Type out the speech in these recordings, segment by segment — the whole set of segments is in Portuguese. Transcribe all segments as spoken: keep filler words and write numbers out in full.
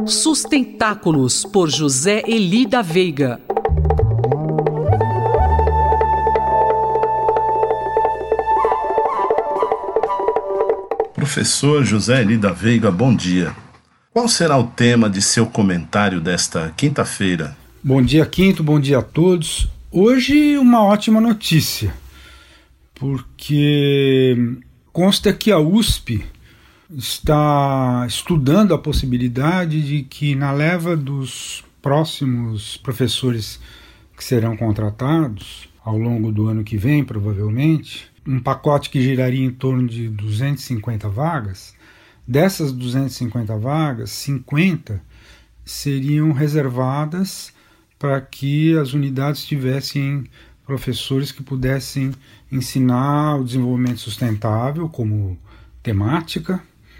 Sustentáculos, por José Eli da Veiga. Professor José Eli da Veiga, bom dia. Qual será o tema de seu comentário desta quinta-feira? Bom dia, Quinto, bom dia a todos. Hoje uma ótima notícia, porque consta que a U S P está estudando a possibilidade de que na leva dos próximos professores que serão contratados ao longo do ano que vem, provavelmente, um pacote que giraria em torno de duzentas e cinquenta vagas. Dessas duzentas e cinquenta vagas, cinquenta seriam reservadas para que as unidades tivessem professores que pudessem ensinar o desenvolvimento sustentável como temática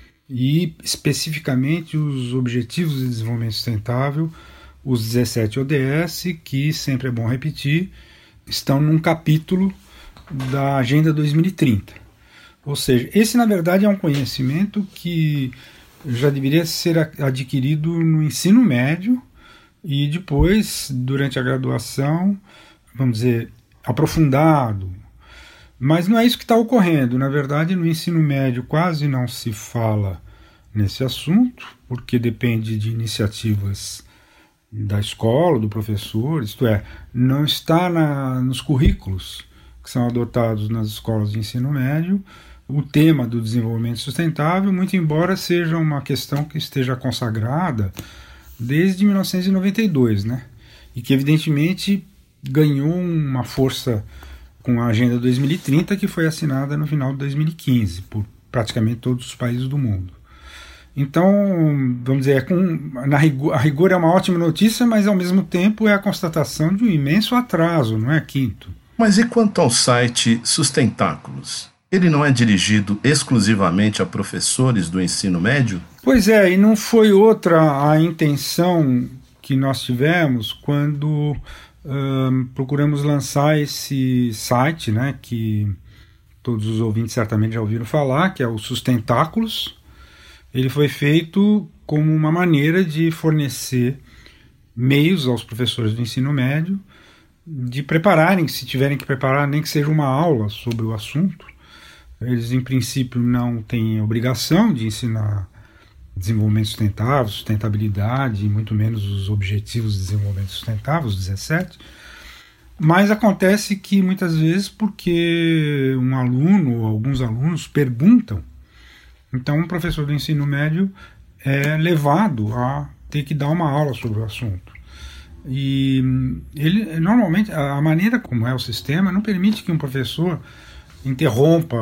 e especificamente os Objetivos de Desenvolvimento Sustentável, os dezessete O D S, que sempre é bom repetir, estão num capítulo da Agenda dois mil e trinta. Ou seja, esse na verdade é um conhecimento que já deveria ser adquirido no ensino médio e depois, durante a graduação, vamos dizer, aprofundado. Mas não é isso que está ocorrendo. Na verdade, no ensino médio quase não se fala nesse assunto, porque depende de iniciativas da escola, do professor, isto é, não está na, nos currículos que são adotados nas escolas de ensino médio o tema do desenvolvimento sustentável, muito embora seja uma questão que esteja consagrada desde mil novecentos e noventa e dois, né? E que evidentemente ganhou uma força com a Agenda dois mil e trinta, que foi assinada no final de dois mil e quinze por praticamente todos os países do mundo. Então, vamos dizer, é com, na rigor, a rigor é uma ótima notícia, mas ao mesmo tempo é a constatação de um imenso atraso, não é, Quinto? Mas e quanto ao site Sustentáculos? Ele não é dirigido exclusivamente a professores do ensino médio? Pois é, e não foi outra a intenção que nós tivemos quando hum, procuramos lançar esse site, né, que todos os ouvintes certamente já ouviram falar, que é o Sustentáculos. Ele foi feito como uma maneira de fornecer meios aos professores do ensino médio de prepararem, se tiverem que preparar, nem que seja uma aula sobre o assunto. Eles, em princípio, não têm obrigação de ensinar desenvolvimento sustentável, sustentabilidade, e muito menos os Objetivos de Desenvolvimento Sustentável, os dezessete. Mas acontece que, muitas vezes, porque um aluno ou alguns alunos perguntam, então um professor do ensino médio é levado a ter que dar uma aula sobre o assunto. E ele, normalmente, a maneira como é o sistema não permite que um professor interrompa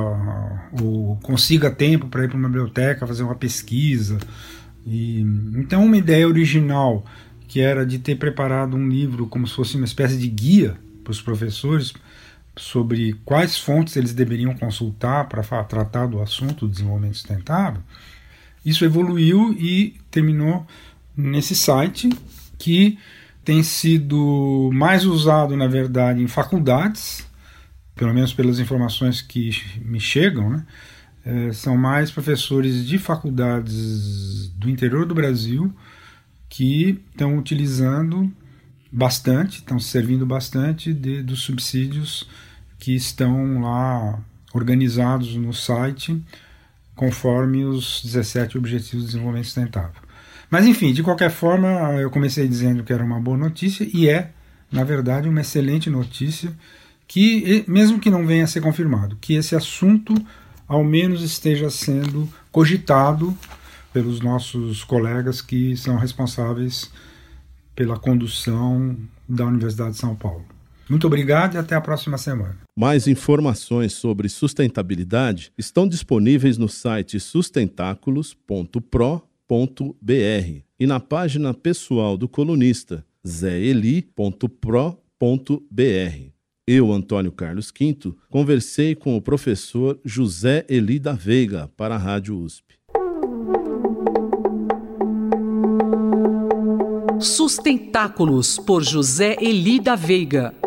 ou consiga tempo para ir para uma biblioteca fazer uma pesquisa. E, então uma ideia original, que era de ter preparado um livro como se fosse uma espécie de guia para os professores sobre quais fontes eles deveriam consultar para tratar do assunto do desenvolvimento sustentável, isso evoluiu e terminou nesse site, que tem sido mais usado, na verdade, em faculdades, pelo menos pelas informações que me chegam, né? É, são mais professores de faculdades do interior do Brasil que estão utilizando bastante, estão servindo bastante de, dos subsídios que estão lá organizados no site conforme os dezessete Objetivos de Desenvolvimento Sustentável. Mas enfim, de qualquer forma, eu comecei dizendo que era uma boa notícia e é, na verdade, uma excelente notícia, que, mesmo que não venha a ser confirmado, que esse assunto ao menos esteja sendo cogitado pelos nossos colegas que são responsáveis pela condução da Universidade de São Paulo. Muito obrigado e até a próxima semana. Mais informações sobre sustentabilidade estão disponíveis no site sustentáculos ponto pro ponto br e na página pessoal do colunista zé eli ponto pro ponto br. Eu, Antônio Carlos Quinto, conversei com o professor José Eli da Veiga para a Rádio U S P. Sustentáculos, por José Eli da Veiga.